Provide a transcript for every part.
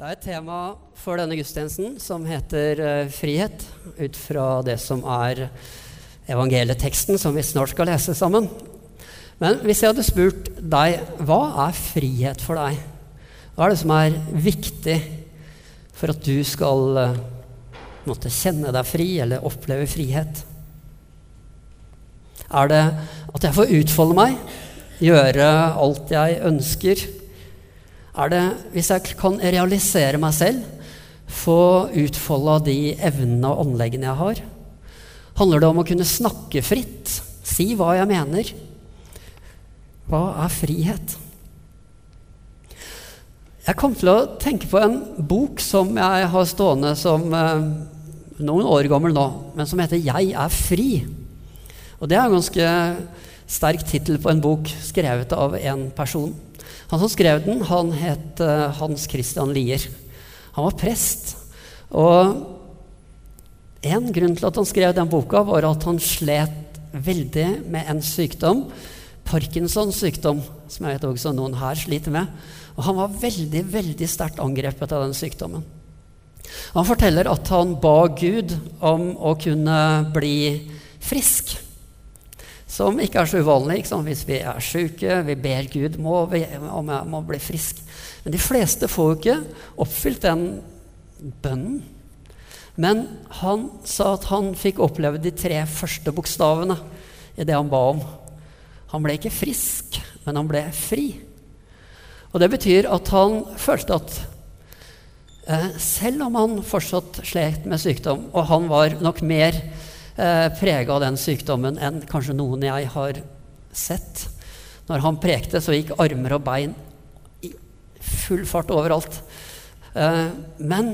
Det et tema for denne gudstjenesten som heter frihet, ut fra det som evangelieteksten som vi snart skal lese sammen. Men hvis jeg hadde spurt deg, hva frihet for deg? Hva det som viktig for at du skal måtte kjenne deg fri eller oppleve frihet? Det at jeg får utfolde meg, gjøre alt jeg ønsker? Det hvis jeg kan realisere meg selv, få utfolde de evnene og anleggene jeg har? Handler det om å kunne snakke fritt, si hva jeg mener? Hva frihet? Jeg kom til å tenke på en bok som jeg har stående som noen år gammel nå, men som heter «Jeg fri». Og det en ganske sterk titel på en bok skrevet av en person. Han som skrev den, han het Hans Christian Lier. Han var prest, og en grunn til at han skrev den boka var at han slet veldig med en sykdom, Parkinsons sykdom, som jeg vet også noen her sliter med. Og han var veldig, veldig sterkt angrepet av den sykdommen. Han forteller at han ba Gud om å kunne bli frisk, som ikke så uvanlig, ikke sant? Hvis vi syke, vi ber Gud om jeg må bli frisk. Men de fleste får jo ikke oppfylt den bønnen. Men han sa at han fikk oppleve de 3 første bokstavene i det han ba om. Han ble ikke frisk, men han ble fri. Og det betyr at han følte at selv om han fortsatt slet med sykdom, og han var nok mer preget av den sykdommen enn kanskje noen jeg har sett. Når han prekte, så gikk armer og bein i full fart overalt. Men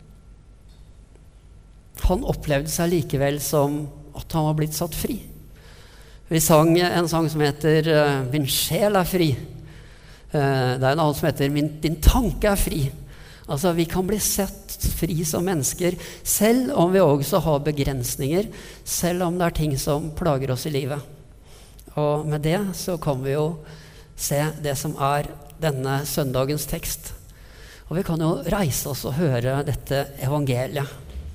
han opplevde seg likevel som at han var blitt satt fri. Vi sang en sang som heter «Min sjel fri». Det en annen som heter «Din tanke fri». Altså, vi kan bli sett fri som mennesker, selv om vi også har begrensninger, selv om det ting som plager oss i livet. Og med det så kan vi jo se det som denne søndagens tekst. Og vi kan jo reise oss og høre dette evangeliet.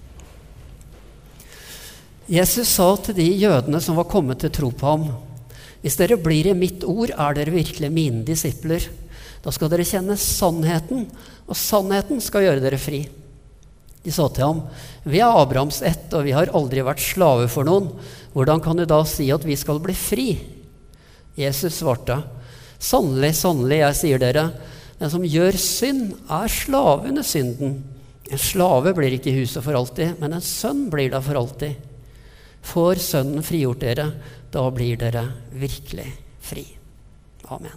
Jesus sa til de jødene som var kommet til tro på ham: «Hvis dere blir i mitt ord, dere virkelig mine disipler. Da skal dere kjenne sannheten, og sannheten skal gjøre dere fri.» De sa til ham: «Vi Abrahams ett, og vi har aldri vært slave for noen. Hvordan kan du da si at vi skal bli fri?» Jesus svarte: «Sannelig, sannelig, jeg sier dere, den som gjør synd, slave under synden. En slave blir ikke i huset for alltid, men en sønn blir der for alltid. Får sønnen frigjort dere, da blir dere virkelig fri.» Amen.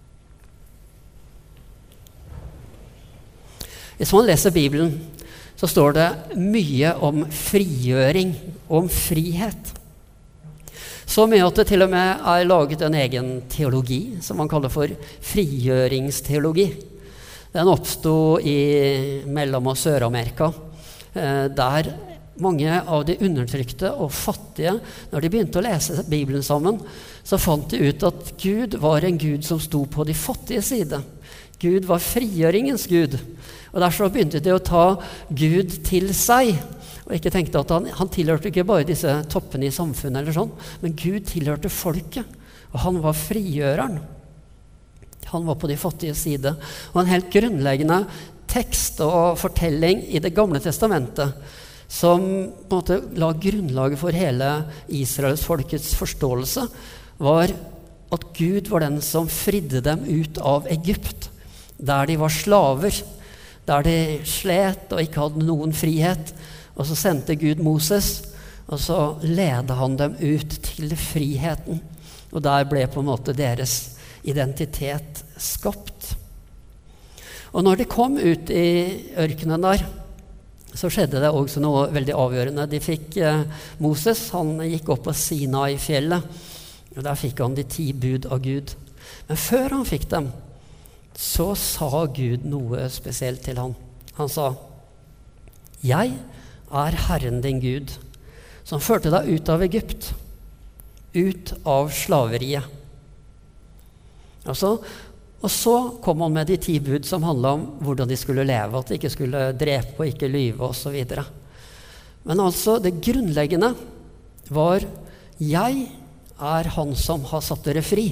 Hvis man leser Bibelen, så står det mye om frigjøring og om frihet. Så mye at det til og med laget en egen teologi, som man kaller for frigjøringsteologi. Den oppstod i Mellom- og Sør-Amerika, der mange av de undertrykte og fattige, når de begynte å lese Bibelen sammen, så fant de ut at Gud var en Gud som sto på de fattige side. Gud var frigjøringens Gud. Og derfor begynte de å ta Gud til seg, og ikke tenkte at han tilhørte ikke bare disse toppene i samfunnet eller sånn, men Gud tilhørte folket, og han var frigjøreren. Han var på de fattige side. Og en helt grunnleggende tekst og fortelling i Det gamle testamentet, som på en måte la grunnlaget for hele Israels folkets forståelse, var at Gud var den som fridde dem ut av Egypt, der de var slaver, der de slet og ikke hadde noen frihet. Og så sendte Gud Moses, og så ledet han dem ut til friheten. Og der ble på en måte deres identitet skapt. Og når de kom ut i ørkenen der, så skjedde det også noe veldig avgjørende. De fikk Moses, han gikk opp på Sinai-fjellet, og der fikk han de 10 bud av Gud. Men før han fikk dem, så sa Gud noe spesielt til han. Han sa: «Jeg Herren din Gud, som førte deg ut av Egypt, ut av slaveriet.» Altså, Og så kom han med de 10 bud som handlet om hvordan de skulle leve, at de ikke skulle drepe og ikke lyve og så videre. Men altså, det grunnleggende var, jeg er han som har satt dere fri.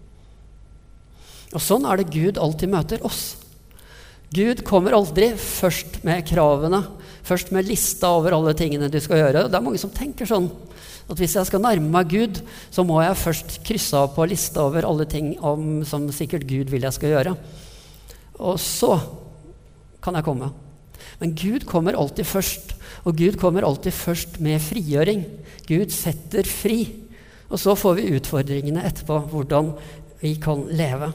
Og sånn er det Gud alltid møter oss. Gud kommer aldri først med kravene, først med lista over alle tingene du skal gjøre. Det er mange som tenker sånn, at hvis jeg skal nærme meg Gud, så må jeg først krysse av på lista over alle ting som sikkert Gud vil jeg skal gjøre. Og så kan jeg komme. Men Gud kommer alltid først, og Gud kommer alltid først med frigjøring. Gud setter fri, og så får vi utfordringene etterpå, hvordan vi kan leve.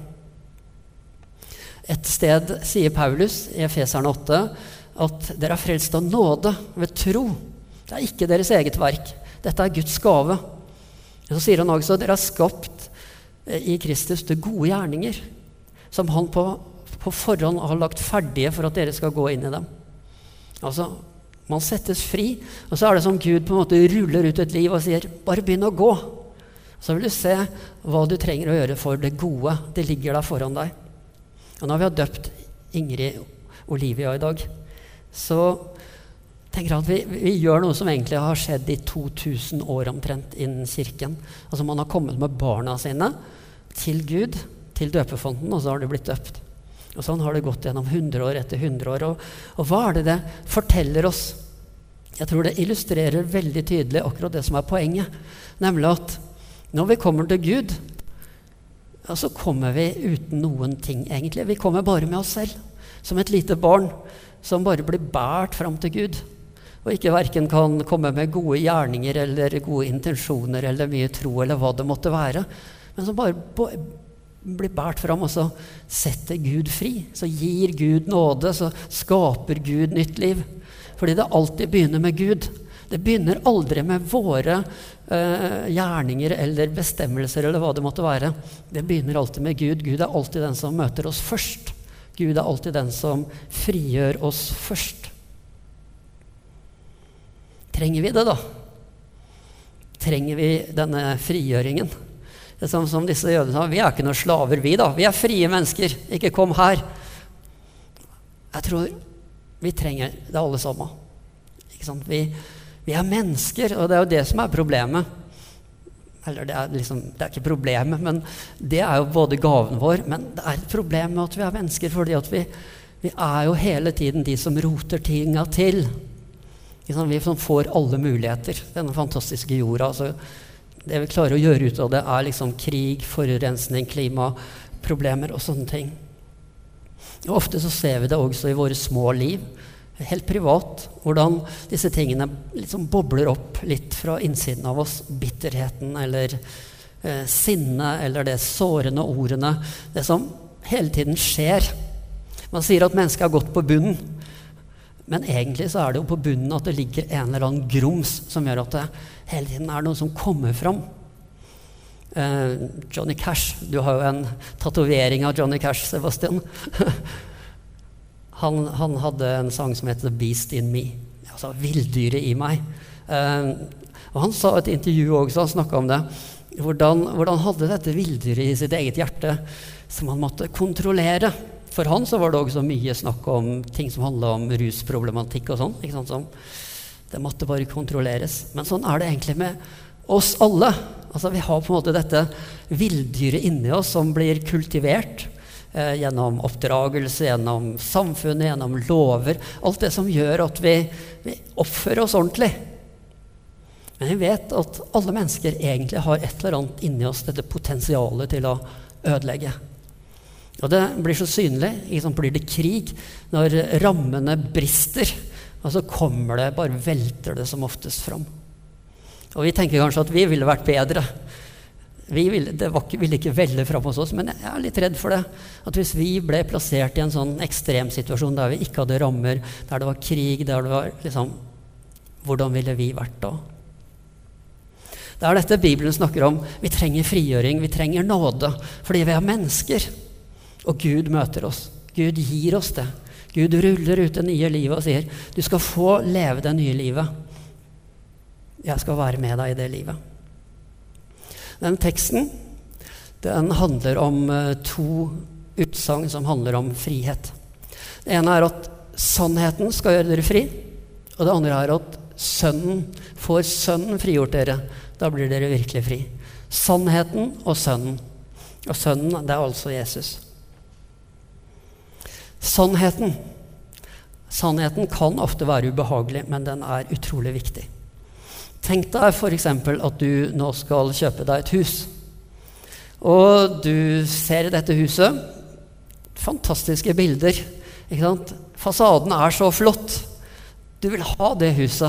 Et sted sier Paulus i Efeserne 8 at dere er frelst av nåde ved tro. Det er ikke deres eget verk. Dette er Guds gave. Så sier han også at dere er skapt i Kristus til gode gjerninger, som han på forhånd har lagt ferdige for at dere skal gå inn i dem. Altså, man settes fri, og så er det som Gud på en måte ruller ut et liv og sier, bare begynn å gå. Så vil du se hva du trenger å gjøre for det gode. Det ligger der foran deg. Og når vi har døpt Ingrid Olivia i dag, så tenker jeg at vi gjør noe som egentlig har skjedd i 2000 år omtrent innen kirken. Altså man har kommet med barna sine til Gud, til døpefonten, og så har de blitt døpt. Og sånn har det gått gjennom 100 år etter 100 år. Og hva er det forteller oss? Jeg tror det illustrerer veldig tydelig akkurat det som er poenget. Nemlig at når vi kommer til Gud, så kommer vi uten noen ting egentlig. Vi kommer bare med oss selv, som et lite barn som bare blir båret fram til Gud. Og ikke hverken kan komme med gode gjerninger eller gode intensjoner eller mye tro eller hva det måtte være, men som bare blir båret fram, og så setter Gud fri. Så gir Gud nåde, så skaper Gud nytt liv. Fordi det alltid begynner med Gud. Det begynner aldri med våre gjerninger eller bestemmelser eller hva det måtte være. Det begynner alltid med Gud. Gud er alltid den som møter oss først. Gud er alltid den som frigjør oss først. Trenger vi det da? Trenger vi denne frigjøringen? Det er som disse jødene sa, vi er ikke noen slaver vi da. Vi er frie mennesker, ikke kom her. Jeg tror vi trenger det alle sammen. Ikke sant? Vi er mennesker, og det er jo det som er problemet. Eller det er ikke problemet, men det er jo både gaven vår, men det er et problem med at vi er mennesker, fordi at vi er jo hele tiden de som roter tinga til. Vi som får alle muligheter, denne fantastiske jorda. Altså, det vi klarer å gjøre ut av det er krig, forurensning, klimaproblemer og sånne ting. Og ofte så ser vi det også i våre små liv, helt privat, hvordan disse tingene bobler opp litt fra innsiden av oss. Bitterheten eller sinne eller det sårende ordene, det som hele tiden skjer. Man sier at mennesket har gått på bunnen, men egentlig så er det jo på bunnen at det ligger en eller annen grums som gjør at det hele tiden er noe som kommer fram. Johnny Cash, du har jo en tatovering av Johnny Cash, Sebastian. Han hadde en sang som heter The Beast in Me, altså villdyret i meg. Og han sa et intervju også, han snakket om det, hvordan hadde dette villdyret i sitt eget hjerte som han måtte kontrollere. For han så var det også mye snakk om ting som handlet om rusproblematikk og sånn, ikke sant, som det måtte bare kontrolleres. Men sånn er det egentlig med oss alle. Altså vi har på en måte dette villdyret inni oss som blir kultivert gjennom oppdragelse, gjennom samfunnet, gjennom lover. Alt det som gjør at vi oppfører oss ordentlig. Men vi vet at alle mennesker egentlig har et eller annet inni oss, dette potensialet til å ødelegge. Og det blir så synlig, blir det krig, når rammene brister, og så kommer det, bare velter det som oftest fram. Og vi tenker kanskje at vi ville vært bedre. Det ville ikke velde fram hos oss, men jeg er litt redd for det. At hvis vi ble plassert i en sånn ekstrem situasjon der vi ikke hadde rammer, der det var krig, der det var hvordan ville vi vært da? Det er dette Bibelen snakker om. Vi trenger frigjøring, vi trenger nåde, fordi vi er mennesker. Og Gud møter oss. Gud gir oss det. Gud ruller ut det nye livet og sier, du skal få leve det nye livet. Jeg skal være med deg i det livet. Den teksten, den handler om to utsagn som handler om frihet. Det ene at sannheten skal gjøre dere fri, og det andre at får sønnen frigjort dere, da blir dere virkelig fri. Sannheten og sønnen. Og sønnen, det altså Jesus. Sannheten kan ofte være ubehagelig, men den utrolig viktig. Tenk deg for eksempel at du nå skal kjøpe deg et hus. Og du ser i dette huset fantastiske bilder, ikke sant? Fasaden så flott. Du vil ha det huset.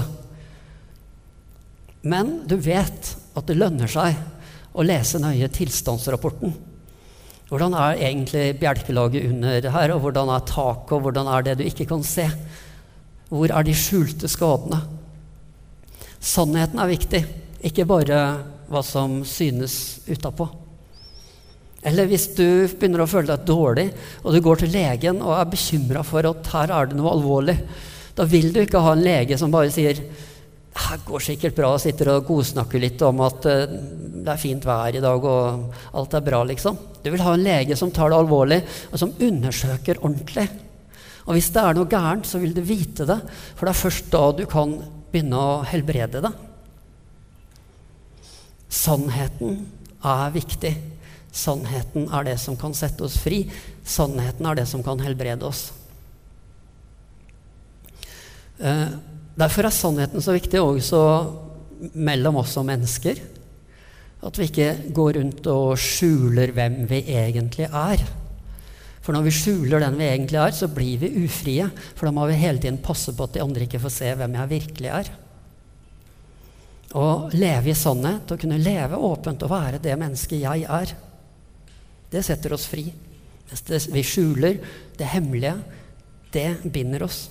Men du vet at det lønner seg å lese nøye tilstandsrapporten. Hvordan egentlig bjelkelaget under det her, og hvordan taket, og hvordan det du ikke kan se? Hvor de skjulte skadene? Sannheten viktig, ikke bare hva som synes utapå. Eller hvis du begynner å føle deg dårlig, og du går til legen og bekymret for at her det noe alvorlig, da vil du ikke ha en lege som bare sier det går sikkert bra, sitter og godsnakker litt om at det fint vær i dag og alt bra liksom. Du vil ha en lege som tar det alvorlig og som undersøker ordentlig. Og hvis det noe gærent, så vil du vite det, for det først da du kan begynne å helbrede det. Sannheten viktig. Sannheten det som kan sette oss fri. Sannheten det som kan helbrede oss. Derfor sannheten så viktig også mellom oss som mennesker. At vi ikke går rundt og skjuler hvem vi egentlig For når vi skjuler den vi egentlig så blir vi ufrie. For da må vi hele tiden passe på at de andre ikke får se hvem jeg virkelig Å leve i sannhet, å kunne leve åpent og være det mennesket jeg det setter oss fri. Det vi skjuler, det hemmelige, det binder oss.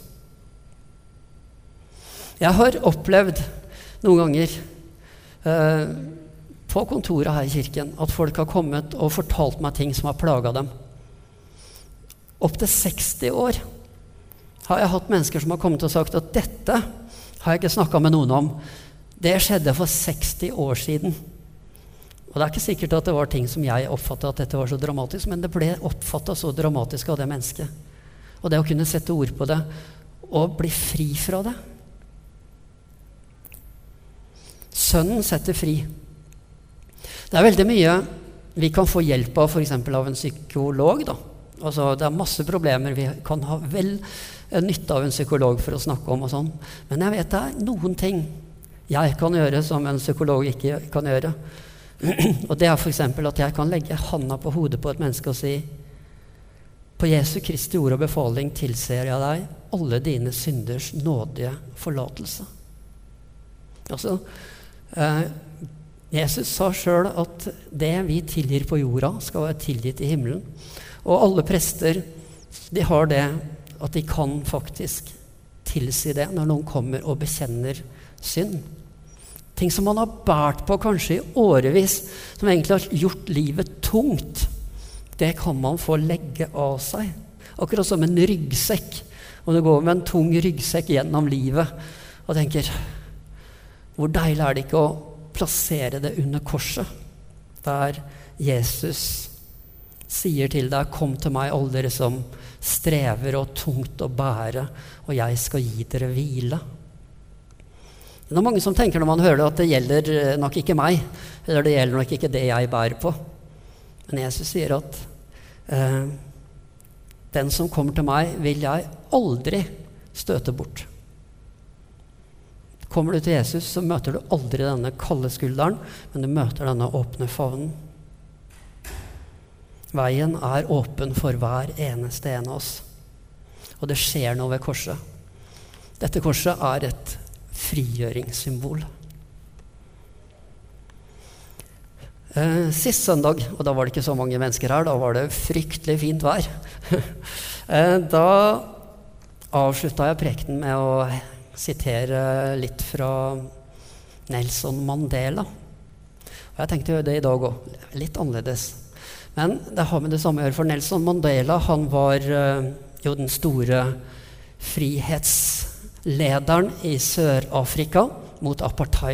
Jeg har opplevd noen ganger på kontoret her i kirken at folk har kommet og fortalt meg ting som har plaget dem. Opp til 60 år har jeg hatt mennesker som har kommet og sagt at dette har jeg ikke snakket med noen om. Det skjedde for 60 år siden. Og det ikke sikkert at det var ting som jeg oppfattet at dette var så dramatisk, men det ble oppfattet så dramatisk av det mennesket. Og det å kunne sette ord på det og bli fri fra det. Sønnen setter fri. Det veldig mye vi kan få hjelp av, for eksempel av en psykolog. Altså, det masse problemer vi kan ha vel nytte av en psykolog for å snakke om og sånn. Men jeg vet det noen ting jeg kan gjøre som en psykolog ikke kan gjøre. Og det for eksempel at jeg kan legge handa på hodet på et menneske og si på Jesu Kristi ord og befaling tilser jeg deg alle dine synders nådige forlatelse. Altså, Jesus sa selv at det vi tilgir på jorda skal være tilgitt i himmelen. Og alle prester, de har det at de kan faktisk tilsi det når noen kommer og bekjenner synd. Ting som man har bært på kanskje i årevis, som egentlig har gjort livet tungt, det kan man få legge av seg. Akkurat som en ryggsekk. Og du går med en tung ryggsekk gjennom livet og tenker, hvor deilig det ikke å plassere det under korset, der Jesus sier til deg, kom til meg alle dere som strever og tungt å bære, og jeg skal gi dere hvile. Det mange som tenker når man hører det at det gjelder nok ikke meg, eller det gjelder nok ikke det jeg bærer på. Men Jesus sier at den som kommer til meg vil jeg aldri støte bort. Kommer du til Jesus, så møter du aldri denne kalde skulderen, men du møter denne åpne favnen. Veien åpen for hver eneste en av oss. Og det skjer noe ved korset. Dette korset et frigjøringssymbol. Sist søndag, og da var det ikke så mange mennesker her, da var det fryktelig fint vær. Da avsluttet jeg prekenen med å sitere litt fra Nelson Mandela. Og jeg tenkte å gjøre det i dag også, litt annerledes. Men det har med det samme å gjøre, for Nelson Mandela, han var jo den store frihetslederen i Sør-Afrika mot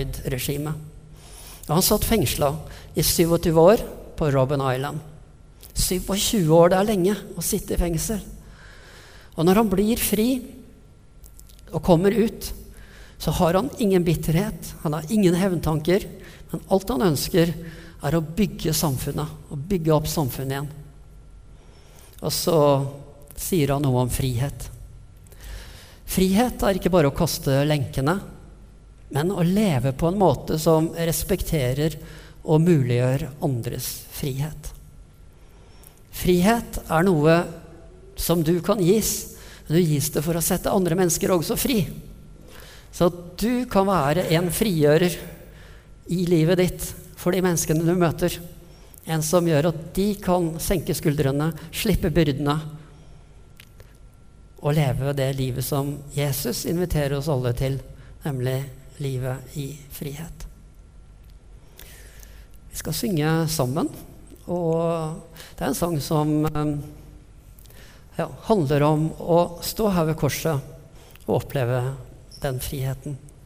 apartheid-regimet. Han satt fengslet i 27 år på Robben Island. 27 år, det lenge å sitte i fengsel. Og når han blir fri og kommer ut, så har han ingen bitterhet, han har ingen hevntanker, men alt han ønsker å bygge samfunnet, og bygge opp samfunnet igjen. Og så sier han noe om frihet. Frihet ikke bare å kaste lenkene, men å leve på en måte som respekterer og muliggjør andres frihet. Frihet noe som du kan gis, men du gis det for å sette andre mennesker også fri. Så at du kan være en frigjører i livet ditt for de menneskene du møter. En som gjør at de kan senke skuldrene, slippe byrdene, og leve det livet som Jesus inviterer oss alle til, nemlig livet i frihet. Vi skal synge sammen, og det en sang som handler om å stå her ved korset og oppleve den friheten.